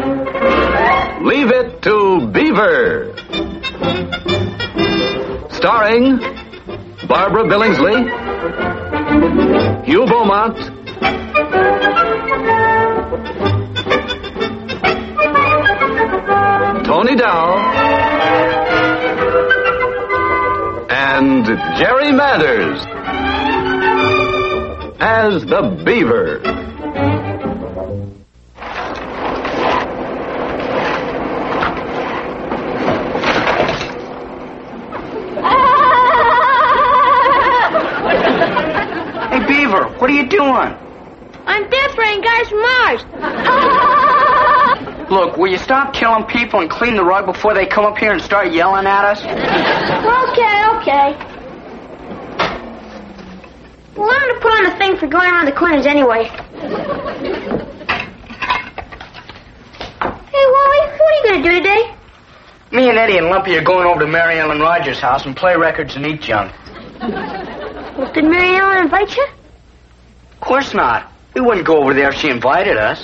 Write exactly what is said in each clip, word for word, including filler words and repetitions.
Leave It to Beaver. Starring Barbara Billingsley, Hugh Beaumont, Tony Dow, and Jerry Mathers as the Beaver. Hey, Beaver, what are you doing? I'm death-spraying guys from Mars. Look, will you stop killing people and clean the rug before they come up here and start yelling at us? Okay, okay. Well, I'm gonna put on the thing for going around the corners anyway. Hey, Wally, what are you gonna do today? Me and Eddie and Lumpy are going over to Mary Ellen Rogers' house and play records and eat junk. Well, did Mary Ellen invite you? Of course not. We wouldn't go over there if she invited us.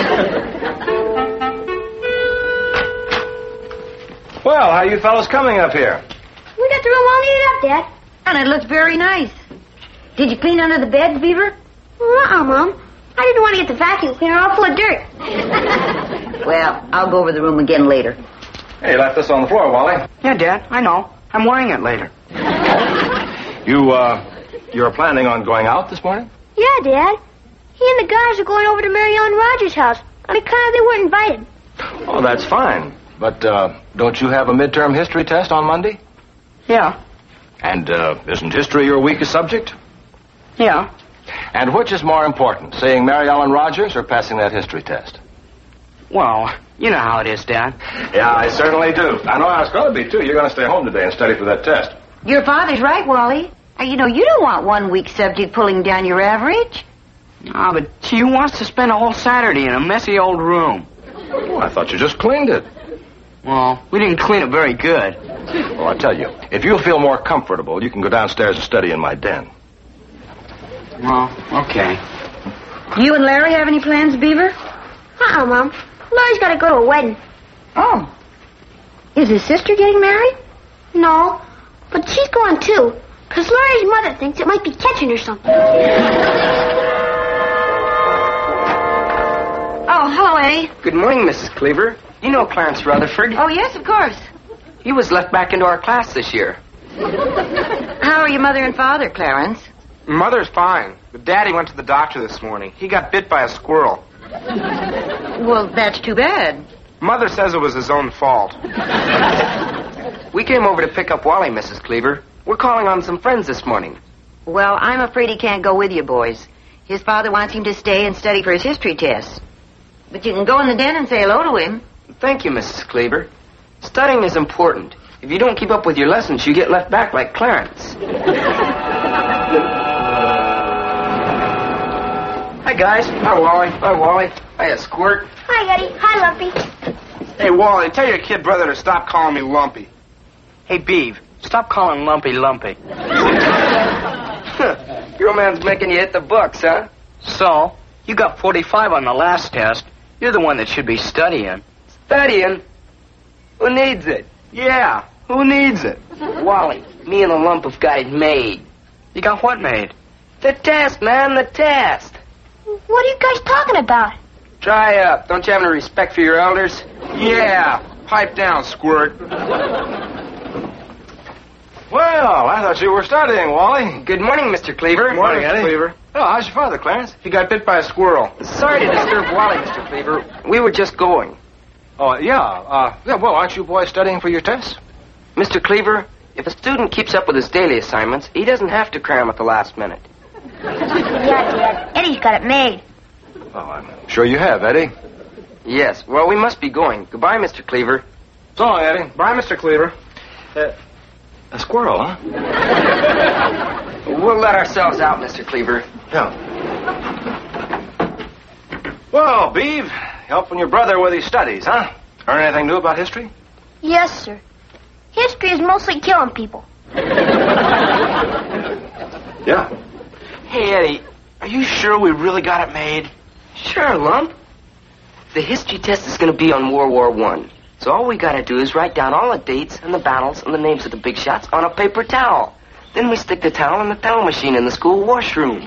Well, how are you fellows coming up here? We got the room all neated up, Dad. And it looks very nice. Did you clean under the beds, Beaver? Uh-uh, Mom. I didn't want to get the vacuum cleaner all full of dirt. Well, I'll go over the room again later. Hey, you left this on the floor, Wally. Yeah, Dad, I know. I'm wearing it later. You, uh, you're planning on going out this morning? Yeah, Dad. He and the guys are going over to Mary Ellen Rogers' house on account they weren't invited. Oh, that's fine. But, uh, don't you have a midterm history test on Monday? Yeah. And, uh, isn't history your weakest subject? Yeah. And which is more important, seeing Mary Ellen Rogers or passing that history test? Well, you know how it is, Dad. Yeah, I certainly do. I know how it's going to be, too. You're going to stay home today and study for that test. Your father's right, Wally. Uh, you know, you don't want one weak subject pulling down your average. Ah, but who wants to spend a whole Saturday in a messy old room? Oh, I thought you just cleaned it. Well, we didn't clean it very good. Well, I tell you, if you'll feel more comfortable, you can go downstairs and study in my den. Well, okay. You and Larry have any plans, Beaver? Uh-uh, Mom. Larry's got to go to a wedding. Oh. Is his sister getting married? No, but she's going too, because Larry's mother thinks it might be catching or something. Oh, hello, Eddie. Good morning, Missus Cleaver. You know Clarence Rutherford. Oh, yes, of course. He was let back into our class this year. How are your mother and father, Clarence? Mother's fine, but Daddy went to the doctor this morning. He got bit by a squirrel. Well, that's too bad. Mother says it was his own fault. We came over to pick up Wally, Missus Cleaver. We're calling on some friends this morning. Well, I'm afraid he can't go with you, boys. His father wants him to stay and study for his history test. But you can go in the den and say hello to him. Thank you, Missus Cleaver. Studying is important. If you don't keep up with your lessons, you get left back like Clarence. Hi, guys. Hi, Wally. Hi, Wally. Hi, Squirt. Hi, Eddie. Hi, Lumpy. Hey, Wally, tell your kid brother to stop calling me Lumpy. Hey, Beeve, stop calling Lumpy Lumpy. Your man's making you hit the books, huh? So, you got forty-five on the last test. You're the one that should be studying. Studying? Who needs it? Yeah, who needs it? Wally, me and the lump have got it made. You got what made? The test, man, the test. What are you guys talking about? Dry up. Don't you have any respect for your elders? Yeah, pipe down, Squirt. Well, I thought you were studying, Wally. Good morning, Mister Cleaver. Morning, Eddie. Cleaver. Oh, how's your father, Clarence? He got bit by a squirrel. Sorry to disturb Wally, Mister Cleaver. We were just going. Oh, yeah. Uh, yeah, well, aren't you boys studying for your tests? Mister Cleaver, if a student keeps up with his daily assignments, he doesn't have to cram at the last minute. Yeah, Dad. Eddie's got it made. Oh, I'm sure you have, Eddie. Yes. Well, we must be going. Goodbye, Mister Cleaver. So long, Eddie. Bye, Mister Cleaver. Uh, a squirrel, huh? We'll let ourselves out, Mister Cleaver. Yeah. Well, Beeve, helping your brother with his studies, huh? Learn anything new about history? Yes, sir. History is mostly killing people. Yeah. Hey, Eddie, are you sure we really got it made? Sure, Lump. The history test is going to be on World War One. So all we got to do is write down all the dates and the battles and the names of the big shots on a paper towel. Then we stick the towel in the towel machine in the school washroom.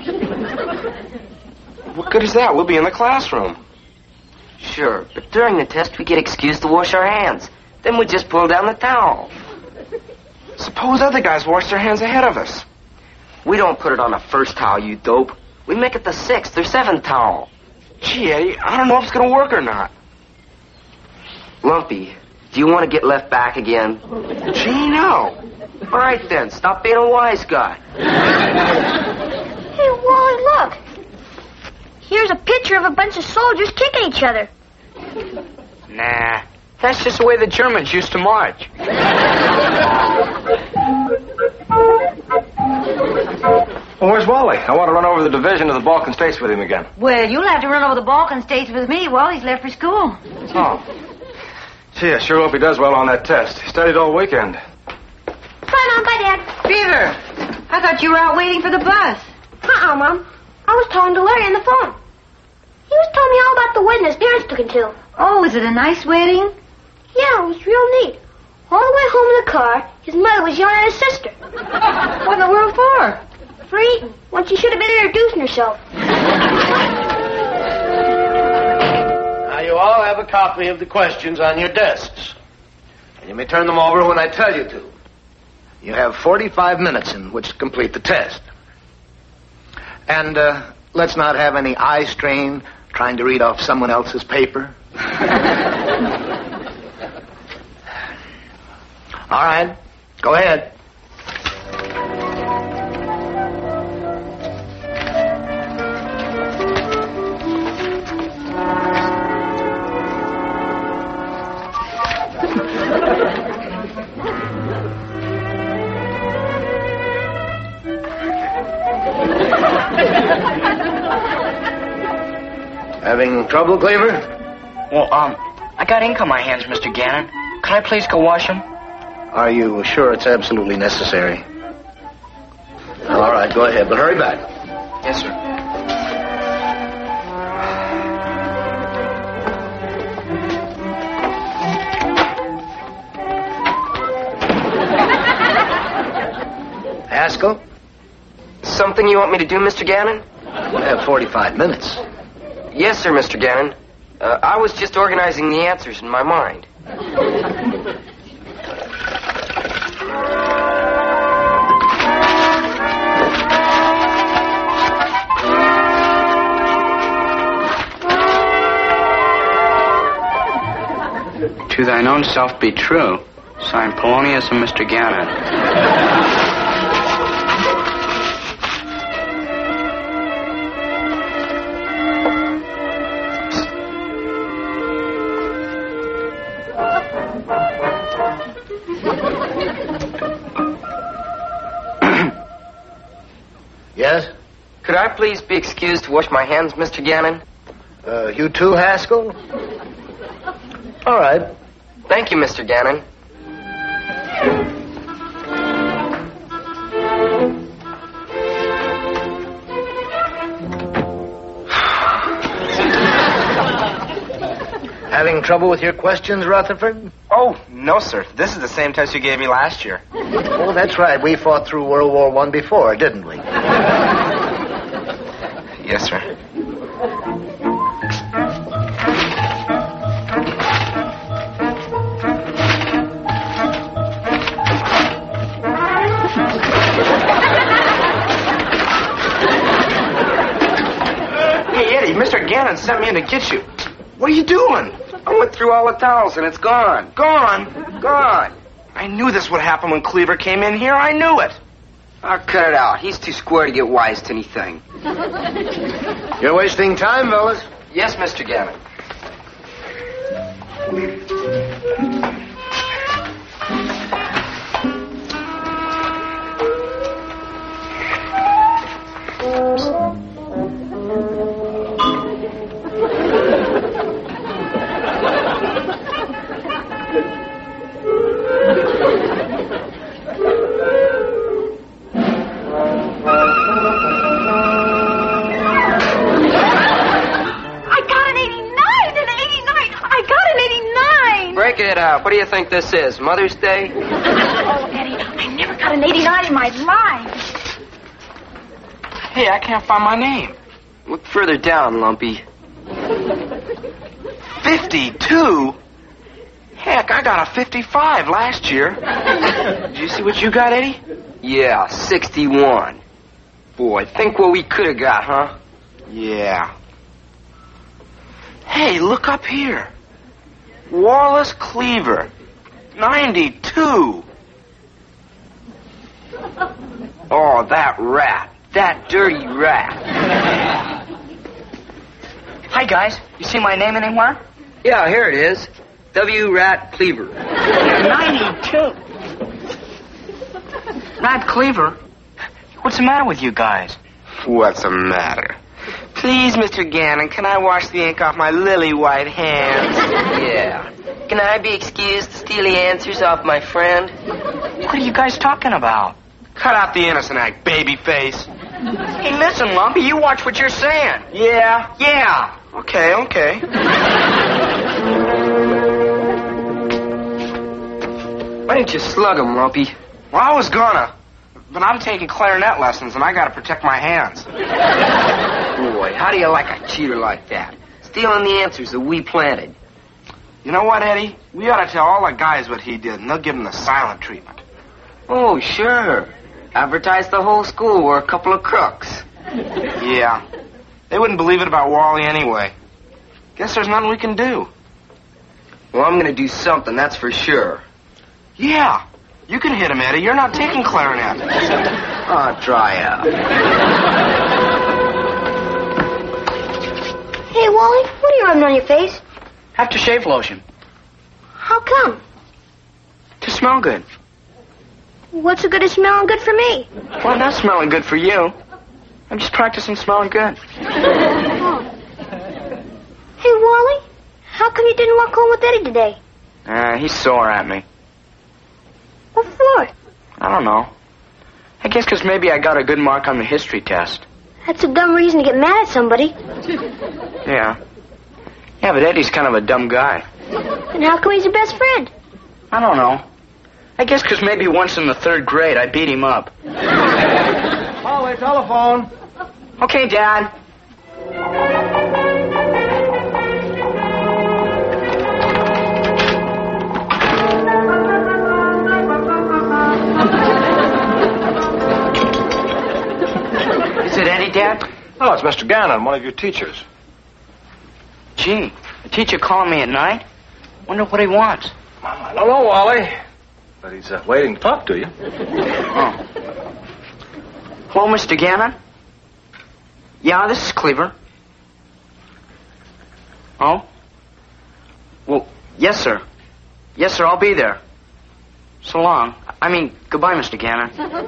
What good is that? We'll be in the classroom. Sure, but during the test we get excused to wash our hands. Then we just pull down the towel. Suppose other guys wash their hands ahead of us. We don't put it on the first towel, you dope. We make it the sixth or seventh towel. Gee, Eddie, I don't know if it's going to work or not. Lumpy, do you want to get left back again? Gee, no. All right, then. Stop being a wise guy. Hey, Wally, look. Here's a picture of a bunch of soldiers kicking each other. Nah, that's just the way the Germans used to march. Well, where's Wally? I want to run over the division of the Balkan states with him again. Well, you'll have to run over the Balkan states with me while he's left for school. Oh. Gee, I sure hope he does well on that test. He studied all weekend. Bye, Mom. Bye, Dad. Beaver, I thought you were out waiting for the bus. Uh-uh, Mom. I was talking to Larry on the phone. He was telling me all about the wedding his parents took him to. Oh, was it a nice wedding? Yeah, it was real neat. All the way home in the car, his mother was yelling at his sister. What in the world for? For eating, when she should have been introducing herself. Now, you all have a copy of the questions on your desks. And you may turn them over when I tell you to. You have forty-five minutes in which to complete the test. And uh, let's not have any eye strain trying to read off someone else's paper. All right, go ahead. Having trouble, Cleaver? Well, um, I got ink on my hands, Mister Gannon. Can I please go wash them? Are you sure it's absolutely necessary? All right, go ahead, but hurry back. Yes, sir. Haskell, Something you want me to do, Mister Gannon? you have forty-five minutes. Yes, sir, Mister Gannon. Uh, I was just organizing the answers in my mind. To thine own self be true. Signed, Polonius and Mister Gannon. Yes? Could I please be excused to wash my hands, Mister Gannon? Uh, you too, Haskell? All right. Thank you, Mister Gannon. Having trouble with your questions, Rutherford? Oh, no, sir. This is the same test you gave me last year. Oh, that's right. We fought through World War One before, didn't we? Yes, sir. Hey, Eddie, Mister Gannon sent me in to get you. What are you doing? I went through all the towels and it's gone. Gone. Gone. I knew this would happen when Cleaver came in here. I knew it. I'll cut it out. He's too square to get wise to anything. You're wasting time, fellas. Yes, Mister Gannon. I got an eighty-nine and an Check it out. What do you think this is, Mother's Day? Oh, Eddie, I never got an eighty-nine in my life. Hey, I can't find my name. Look further down, Lumpy. fifty-two? Heck, I got a fifty-five last year. Did you see what you got, Eddie? Yeah, sixty-one. Boy, think what we could have got, huh? Yeah. Hey, look up here. Wallace Cleaver. ninety-two. Oh, that rat. That dirty rat. Hi, guys. You see my name anywhere? Yeah, here it is. W. Rat Cleaver. ninety-two. Rat Cleaver? What's the matter with you guys? What's the matter? Please, Mister Gannon, can I wash the ink off my lily white hands? Yeah. Can I be excused to steal the answers off my friend? What are you guys talking about? Cut out the innocent act, baby face. Hey, listen, Lumpy, you watch what you're saying. Yeah? Yeah. Okay, okay. Why didn't you slug him, Lumpy? Well, I was gonna. But I'm taking clarinet lessons, and I gotta protect my hands. Boy, how do you like a cheater like that? Stealing the answers that we planted. You know what, Eddie? We ought to tell all the guys what he did, and they'll give him the silent treatment. Oh, sure. Advertise the whole school we're a couple of crooks. Yeah. They wouldn't believe it about Wally anyway. Guess there's nothing we can do. Well, I'm gonna do something, that's for sure. Yeah. You can hit him, Eddie. You're not taking clarinet. I'll try out. Hey, Wally, what are you rubbing on your face? Aftershave lotion. How come? To smell good. What's so good as smelling good for me? Well, not smelling good for you. I'm just practicing smelling good. Oh. Hey, Wally, how come you didn't walk home with Eddie today? Uh, he's sore at me. What for? I don't know. I guess because maybe I got a good mark on the history test. That's a dumb reason to get mad at somebody. Yeah. Yeah, but Eddie's kind of a dumb guy. And how come he's your best friend? I don't know. I guess because maybe once in the third grade I beat him up. Hallway telephone. Okay, Dad. Is it Eddie, Dad? Oh, it's Mister Gannon, one of your teachers. Gee, a teacher calling me at night? Wonder what he wants. I don't know, Wally. But he's uh, waiting to talk to you. Oh. Hello, Mister Gannon? Yeah, this is Cleaver. Oh? Well, yes, sir. Yes, sir, I'll be there. So long. I mean, goodbye, Mister Gannon.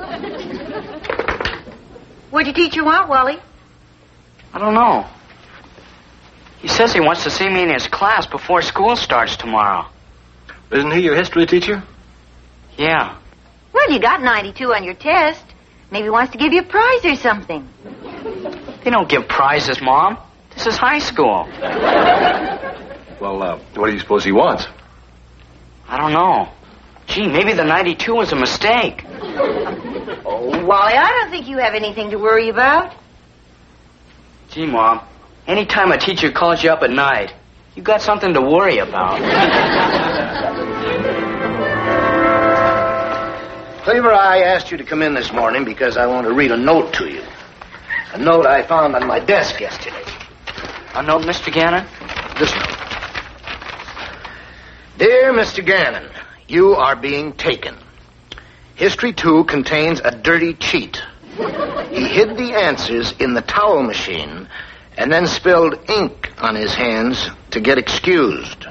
What'd your teacher want, Wally? I don't know. He says he wants to see me in his class before school starts tomorrow. Isn't he your history teacher? Yeah. Well, you got ninety-two on your test. Maybe he wants to give you a prize or something. They don't give prizes, Mom. This is high school. Well, uh, what do you suppose he wants? I don't know. Gee, maybe the ninety-two was a mistake. Oh, Wally, I don't think you have anything to worry about. Gee, Mom, anytime a teacher calls you up at night, you got something to worry about. Cleaver, I asked you to come in this morning because I want to read a note to you. A note I found on my desk yesterday. A note, Mister Gannon? This note. Dear Mister Gannon, you are being taken. History two contains a dirty cheat. He hid the answers in the towel machine and then spilled ink on his hands to get excused.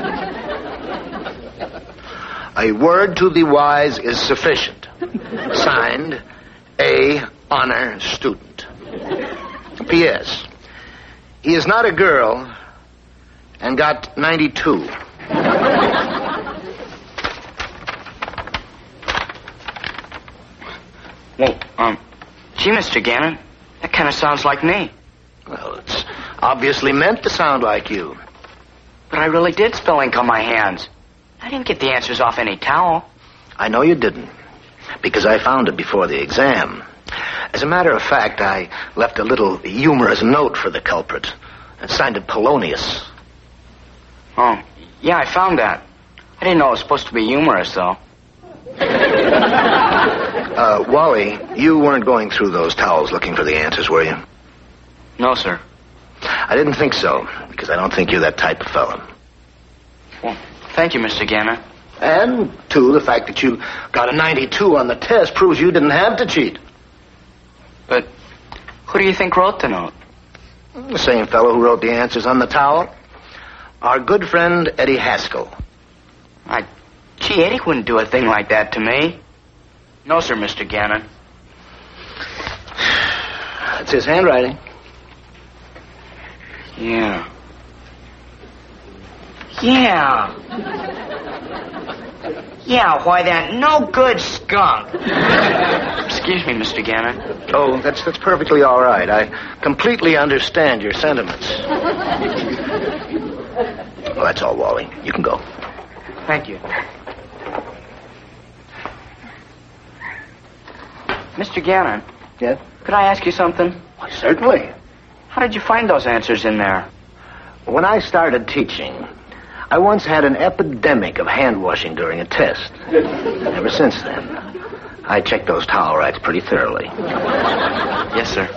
A word to the wise is sufficient. Signed, A. Honor Student. P S. He is not a girl and got ninety-two. Well, um, gee, Mister Gannon, that kind of sounds like me. Well, it's obviously meant to sound like you. But I really did spill ink on my hands. I didn't get the answers off any towel. I know you didn't, because I found it before the exam. As a matter of fact, I left a little humorous note for the culprit and signed it Polonius. Oh, yeah, I found that. I didn't know it was supposed to be humorous, though. Uh, Wally, you weren't going through those towels looking for the answers, were you? No, sir. I didn't think so, because I don't think you're that type of fellow. Well, thank you, Mister Gannon. And, two, the fact that you got a ninety-two on the test proves you didn't have to cheat. But who do you think wrote the note? The same fellow who wrote the answers on the towel. Our good friend Eddie Haskell. I, gee, Eddie wouldn't do a thing like that to me. No, sir, Mister Gannon. It's his handwriting. Yeah. Yeah. Yeah, why, that no-good skunk. Excuse me, Mister Gannon. Oh, that's that's perfectly all right. I completely understand your sentiments. Well, that's all, Wally. You can go. Thank you. Mister Gannon. Yes? Could I ask you something? Why, certainly. How did you find those answers in there? When I started teaching, I once had an epidemic of hand washing during a test. Ever since then, I checked those towel rights pretty thoroughly. Yes, sir.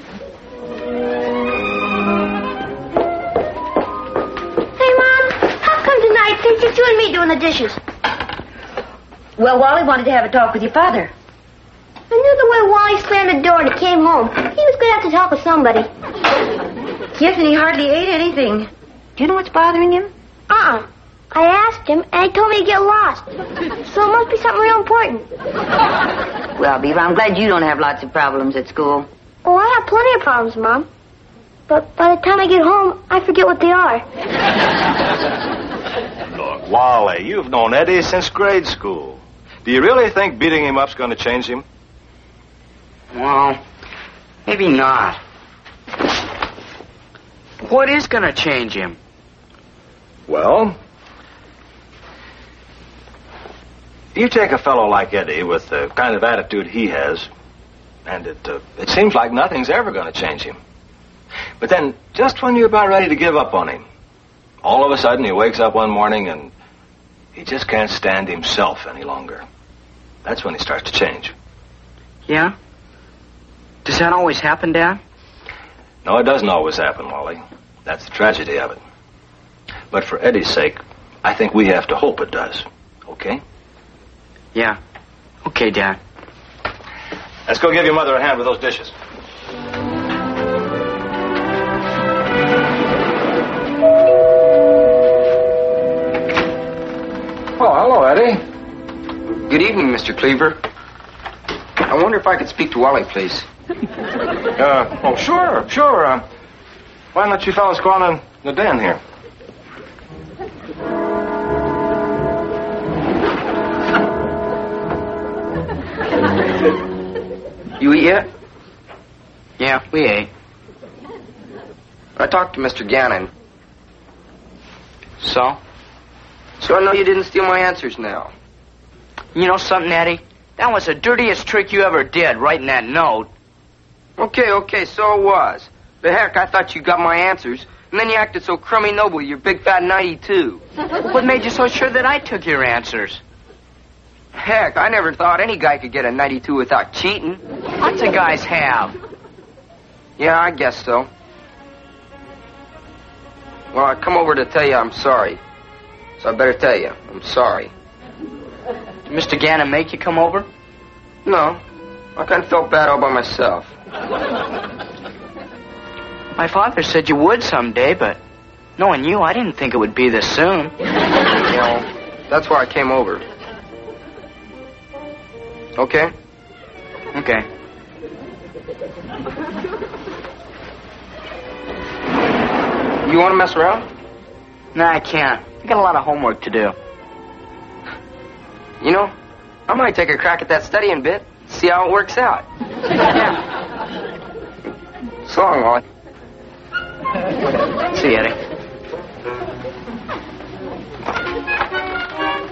Hey, Mom, how come tonight it's just you and me doing the dishes? Well, Wally wanted to have a talk with your father. I knew the way Wally slammed the door and he came home. He was going to have to talk with somebody. Yes, and he hardly ate anything. Do you know what's bothering him? Uh-uh. I asked him, and he told me to get lost. So it must be something real important. Well, Beaver, I'm glad you don't have lots of problems at school. Oh, I have plenty of problems, Mom. But by the time I get home, I forget what they are. Look, Wally, you've known Eddie since grade school. Do you really think beating him up's going to change him? Well, maybe not. What is going to change him? Well, you take a fellow like Eddie with the kind of attitude he has, and it uh, it seems like nothing's ever going to change him. But then, just when you're about ready to give up on him, all of a sudden he wakes up one morning and he just can't stand himself any longer. That's when he starts to change. Yeah? Does that always happen, Dad? No, it doesn't always happen, Wally. That's the tragedy of it. But for Eddie's sake, I think we have to hope it does. Okay? Yeah. Okay, Dad. Let's go give your mother a hand with those dishes. Oh, hello, Eddie. Good evening, Mister Cleaver. I wonder if I could speak to Wally, please. Uh, oh, sure, sure. Uh, why don't you fellas go on in the den here? You eat yet? Yeah, we ate. I talked to Mister Gannon. So? So I know you didn't steal my answers now. You know something, Eddie? That was the dirtiest trick you ever did, writing that note. Okay, okay, so it was. But heck, I thought you got my answers. And then you acted so crummy noble, your big fat ninety-two. What made you so sure that I took your answers? Heck, I never thought any guy could get a ninety-two without cheating. Lots of guys have. Yeah, I guess so. Well, I come over to tell you I'm sorry. So I better tell you, I'm sorry. Did Mister Gannon make you come over? No, I kind of felt bad all by myself. My father said you would someday, but knowing you, I didn't think it would be this soon. You know, that's why I came over. Okay? Okay. You want to mess around? No, I can't. I got a lot of homework to do. You know, I might take a crack at that studying bit, see how it works out. Yeah. So long, Wally. See you, Eddie.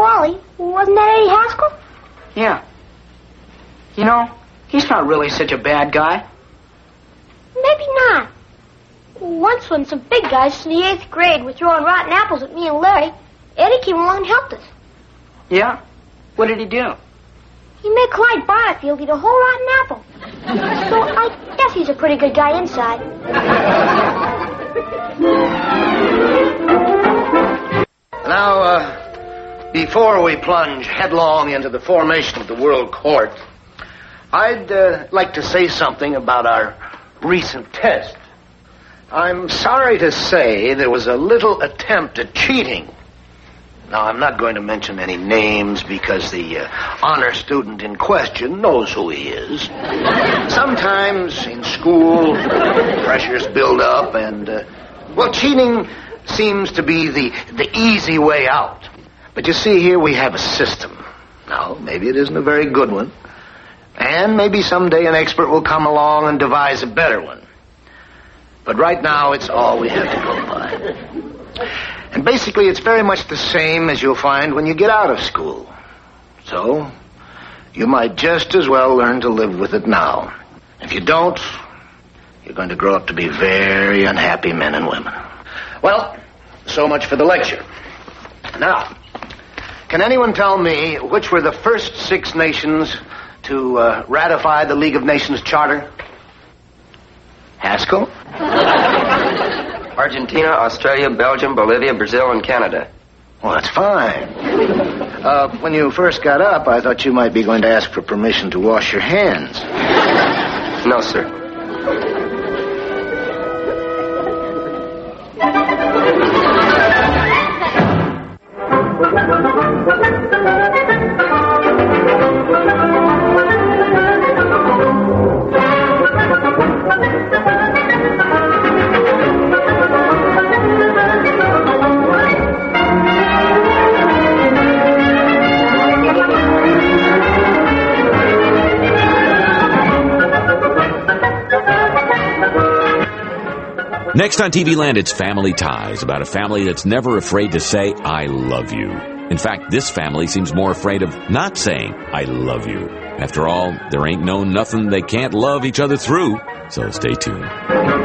Wally. Wasn't that Eddie Haskell? Yeah. You know, he's not really such a bad guy. Maybe not. Once when some big guys in the eighth grade were throwing rotten apples at me and Larry, Eddie came along and helped us. Yeah? What did he do? He made Clyde Barfield eat a whole rotten apple. So I guess he's a pretty good guy inside. Now, uh, before we plunge headlong into the formation of the World Court, I'd uh, like to say something about our recent test. I'm sorry to say there was a little attempt at cheating. Now, I'm not going to mention any names because the uh, honor student in question knows who he is. Sometimes in school, pressures build up and, uh, well, cheating seems to be the, the easy way out. But you see, here we have a system. Now, maybe it isn't a very good one. And maybe someday an expert will come along and devise a better one. But right now, it's all we have to go by. And basically, it's very much the same as you'll find when you get out of school. So, you might just as well learn to live with it now. If you don't, you're going to grow up to be very unhappy men and women. Well, so much for the lecture. Now, can anyone tell me which were the first six nations to uh, ratify the League of Nations Charter? Haskell? Argentina, Australia, Belgium, Bolivia, Brazil, and Canada. Well, that's fine. Uh, when you first got up, I thought you might be going to ask for permission to wash your hands. No, sir. Next on T V Land, it's Family Ties, about a family that's never afraid to say, I love you. In fact, this family seems more afraid of not saying, I love you. After all, there ain't no nothing they can't love each other through, so stay tuned.